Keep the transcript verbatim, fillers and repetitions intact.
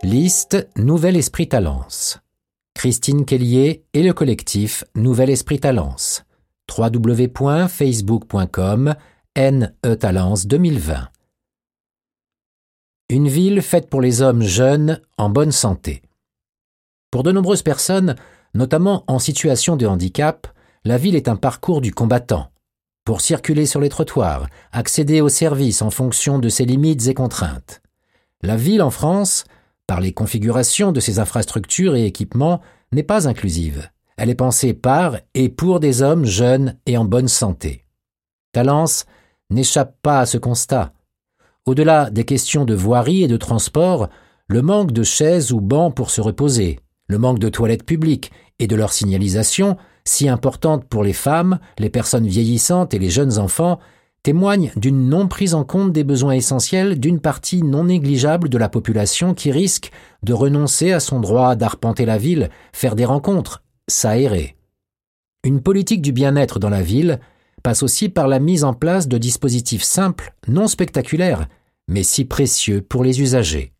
Liste Nouvel Esprit Talence. Christine Kellier et le collectif Nouvel Esprit Talence. w w w point facebook point com N E Talence deux mille vingt. Une ville faite pour les hommes jeunes en bonne santé. Pour de nombreuses personnes, notamment en situation de handicap, la ville est un parcours du combattant. Pour circuler sur les trottoirs, accéder aux services en fonction de ses limites et contraintes. La ville en France, par les configurations de ses infrastructures et équipements, n'est pas inclusive. Elle est pensée par et pour des hommes jeunes et en bonne santé. Talence n'échappe pas à ce constat. Au-delà des questions de voirie et de transport, le manque de chaises ou bancs pour se reposer, le manque de toilettes publiques et de leur signalisation, si importante pour les femmes, les personnes vieillissantes et les jeunes enfants, témoignent d'une non prise en compte des besoins essentiels d'une partie non négligeable de la population qui risque de renoncer à son droit d'arpenter la ville, faire des rencontres, s'aérer. Une politique du bien-être dans la ville passe aussi par la mise en place de dispositifs simples, non spectaculaires, mais si précieux pour les usagers.